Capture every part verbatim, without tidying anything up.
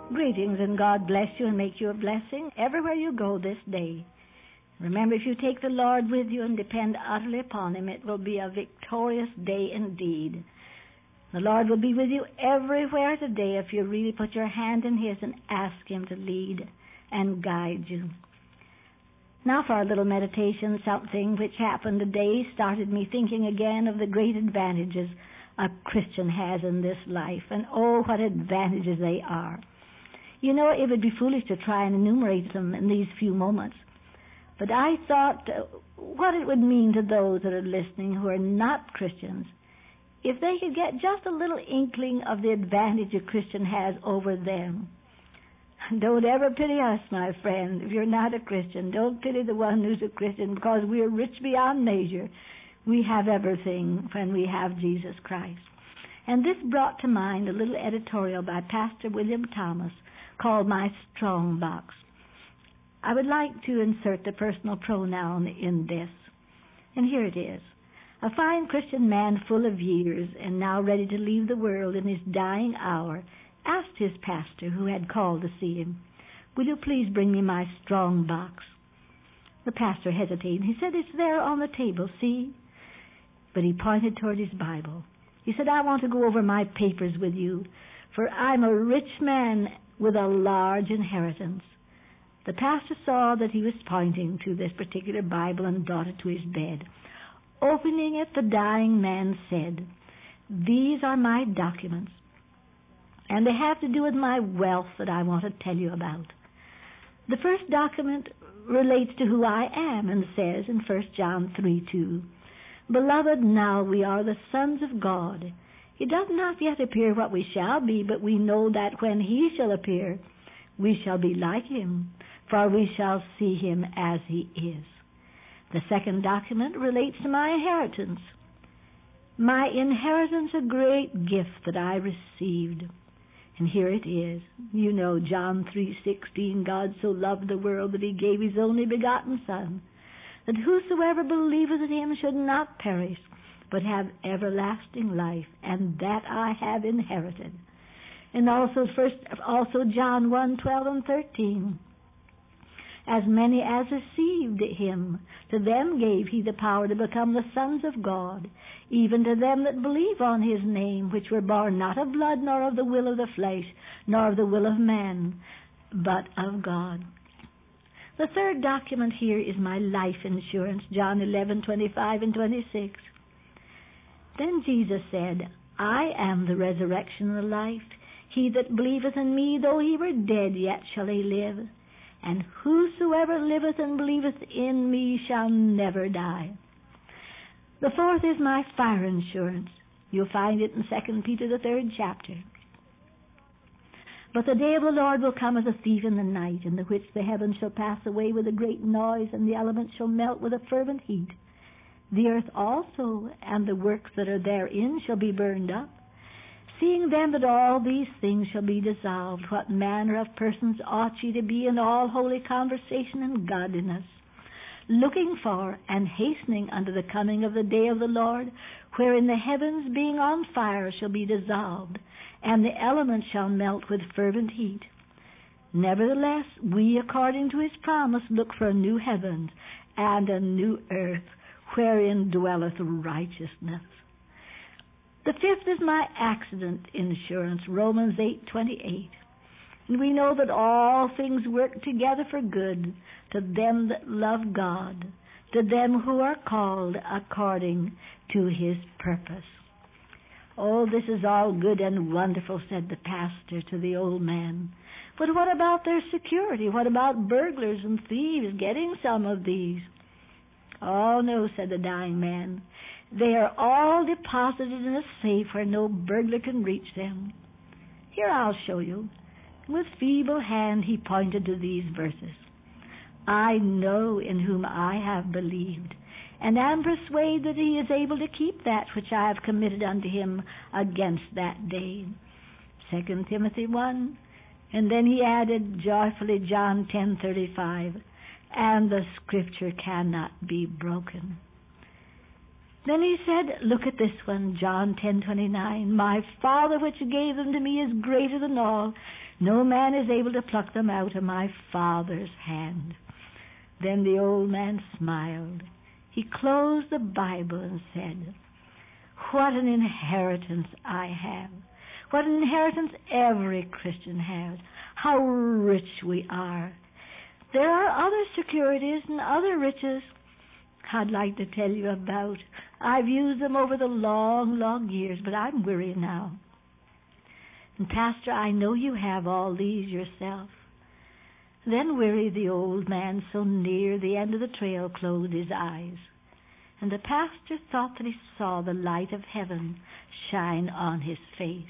Greetings, and God bless you and make you a blessing everywhere you go this day. Remember, if you take the Lord with you and depend utterly upon Him, it will be a victorious day indeed. The Lord will be with you everywhere today if you really put your hand in His and ask Him to lead and guide you. Now for our little meditation, something which happened today started me thinking again of the great advantages a Christian has in this life, and oh, what advantages they are. You know, it would be foolish to try and enumerate them in these few moments. But I thought uh, what it would mean to those that are listening who are not Christians if they could get just a little inkling of the advantage a Christian has over them. Don't ever pity us, my friend, if you're not a Christian. Don't pity the one who's a Christian, because we're rich beyond measure. We have everything when we have Jesus Christ. And this brought to mind a little editorial by Pastor William Thomas called My Strong Box. I would like to insert the personal pronoun in this. And here it is. A fine Christian man full of years and now ready to leave the world in his dying hour asked his pastor, who had called to see him, "Will you please bring me my strong box?" The pastor hesitated. He said, "It's there on the table, see?" But he pointed toward his Bible. He said, "I want to go over my papers with you, for I'm a rich man with a large inheritance." The pastor saw that he was pointing to this particular Bible and brought it to his bed. Opening it, the dying man said, "These are my documents, and they have to do with my wealth that I want to tell you about. The first document relates to who I am and says in First John three two, Beloved, now we are the sons of God. It does not yet appear what we shall be, but we know that when He shall appear, we shall be like Him, for we shall see Him as He is." The second document relates to my inheritance. My inheritance, a great gift that I received. And here it is. You know, John three sixteen, God so loved the world that He gave His only begotten Son, that whosoever believeth in Him should not perish, but have everlasting life, and that I have inherited. And also first, also John one twelve and thirteen. As many as received Him, to them gave He the power to become the sons of God, even to them that believe on His name, which were born not of blood, nor of the will of the flesh, nor of the will of man, but of God. The third document here is my life insurance, John eleven twenty-five and twenty-six. Then Jesus said, "I am the resurrection and the life. He that believeth in me, though he were dead, yet shall he live. And whosoever liveth and believeth in me shall never die." The fourth is my fire insurance. You'll find it in Second Peter, the third chapter. "But the day of the Lord will come as a thief in the night, in the which the heavens shall pass away with a great noise, and the elements shall melt with a fervent heat. The earth also and the works that are therein shall be burned up. Seeing then that all these things shall be dissolved, what manner of persons ought ye to be in all holy conversation and godliness, looking for and hastening unto the coming of the day of the Lord, wherein the heavens being on fire shall be dissolved, and the elements shall melt with fervent heat. Nevertheless, we, according to His promise, look for a new heaven and a new earth, wherein dwelleth righteousness." The fifth is my accident insurance, Romans eight twenty-eight. And we know that all things work together for good to them that love God, to them who are called according to His purpose. "Oh, this is all good and wonderful," said the pastor to the old man. "But what about their security? What about burglars and thieves getting some of these?" "Oh, no," said the dying man. "They are all deposited in a safe where no burglar can reach them. Here, I'll show you." With feeble hand he pointed to these verses. "I know in whom I have believed, and am persuaded that He is able to keep that which I have committed unto Him against that day." Second Timothy one. And then he added joyfully John ten thirty-five, "And the Scripture cannot be broken." Then he said, look at this one, John ten twenty-nine, "My Father which gave them to me is greater than all, No man is able to pluck them out of my Father's hand. Then the old man smiled. He closed the Bible and said, what an inheritance I have. What an inheritance every Christian has. How rich we are. There are other securities and other riches I'd like to tell you about. I've used them over the long, long years, but I'm weary now. And Pastor, I know you have all these yourself. Then weary, the old man, so near the end of the trail, closed his eyes. And the pastor thought that he saw the light of heaven shine on his face.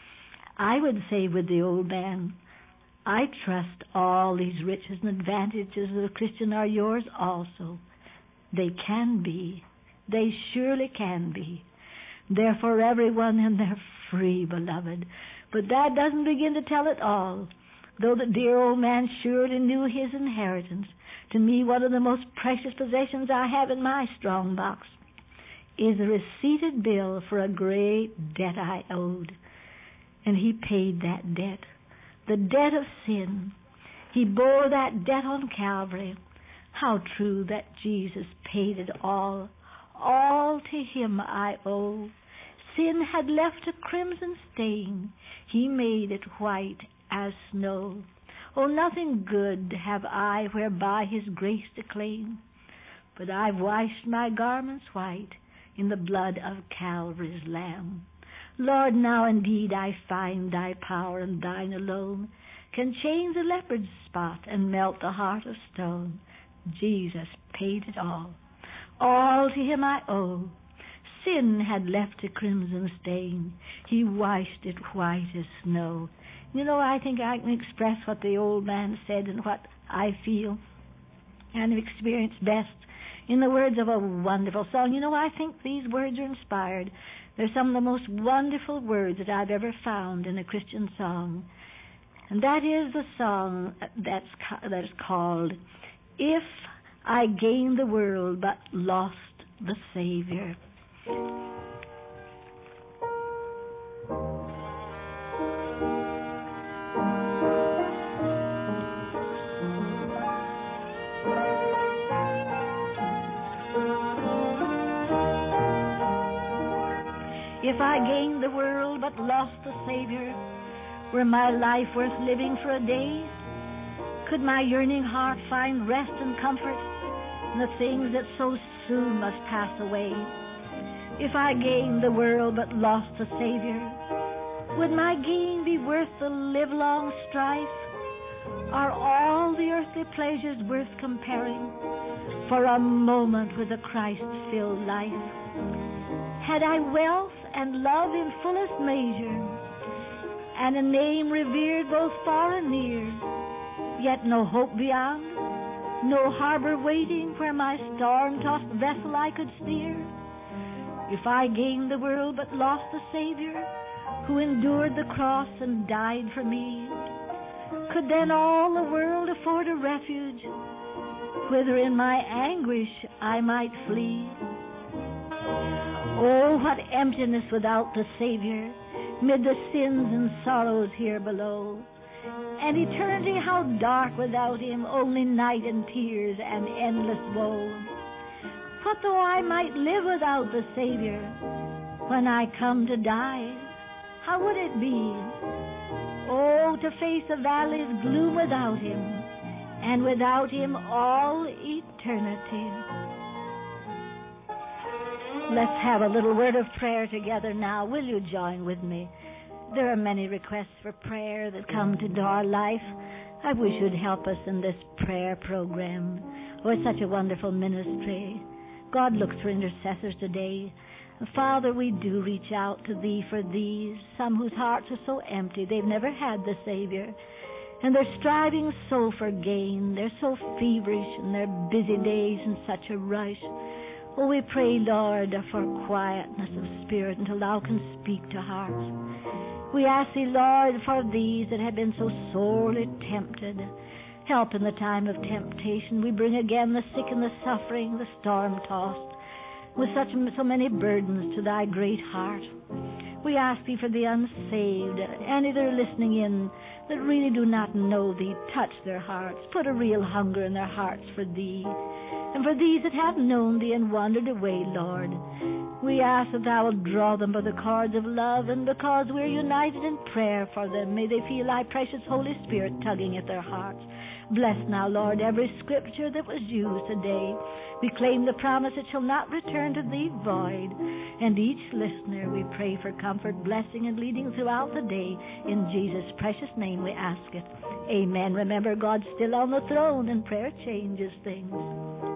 I would say with the old man, I trust all these riches and advantages of a Christian are yours also. They can be. They surely can be. They're for everyone and they're free, beloved. But that doesn't begin to tell it all. Though the dear old man surely knew his inheritance, to me one of the most precious possessions I have in my strong box is a receipted bill for a great debt I owed. And he paid that debt, the debt of sin. He bore that debt on Calvary. How true that Jesus paid it all. All to him I owe. Sin had left a crimson stain. He made it white as snow. Oh, nothing good have I whereby his grace to claim, but I've washed my garments white in the blood of Calvary's Lamb. Lord, now indeed I find thy power, and thine alone can change the leopard's spot and melt the heart of stone. Jesus paid it all. All to him I owe. Sin had left a crimson stain. He washed it white as snow. You know, I think I can express what the old man said and what I feel and have experienced best in the words of a wonderful song. You know, I think these words are inspired. They're some of the most wonderful words that I've ever found in a Christian song. And that is the song that's, that is called, If I Gain the World But Lost the Savior. If I gained the world but lost the Savior, were my life worth living for a day? Could my yearning heart find rest and comfort in the things that so soon must pass away? If I gained the world but lost the Savior, would my gain be worth the livelong strife? Are all the earthly pleasures worth comparing for a moment with a Christ-filled life? Had I wealth and love in fullest measure, and a name revered both far and near, yet no hope beyond, no harbor waiting where my storm-tossed vessel I could steer? If I gained the world but lost the Savior, who endured the cross and died for me, could then all the world afford a refuge, whither in my anguish I might flee? Oh, what emptiness without the Savior, mid the sins and sorrows here below. And eternity, how dark without him, only night and tears and endless woe. What though I might live without the Savior? When I come to die, how would it be? Oh, to face the valley's gloom without him, and without him all eternity. Let's have a little word of prayer together now. Will you join with me? There are many requests for prayer that come to our life. I wish you'd help us in this prayer program. Oh, it's such a wonderful ministry. God looks for intercessors today. Father, we do reach out to Thee for these, some whose hearts are so empty they've never had the Savior. And they're striving so for gain. They're so feverish in their busy days and such a rush. Oh, we pray, Lord, for quietness of spirit until Thou can speak to hearts. We ask Thee, Lord, for these that have been so sorely tempted. Help in the time of temptation. We bring again the sick and the suffering, the storm-tossed, with such so many burdens to Thy great heart. We ask Thee for the unsaved, any that are listening in that really do not know Thee. Touch their hearts. Put a real hunger in their hearts for Thee. And for these that have known Thee and wandered away, Lord, we ask that Thou wilt draw them by the cords of love, and because we're united in prayer for them, may they feel Thy precious Holy Spirit tugging at their hearts. Bless now, Lord, every scripture that was used today. We claim the promise it shall not return to Thee void. And each listener, we pray for comfort, blessing, and leading throughout the day. In Jesus' precious name we ask it. Amen. Remember, God's still on the throne, and prayer changes things.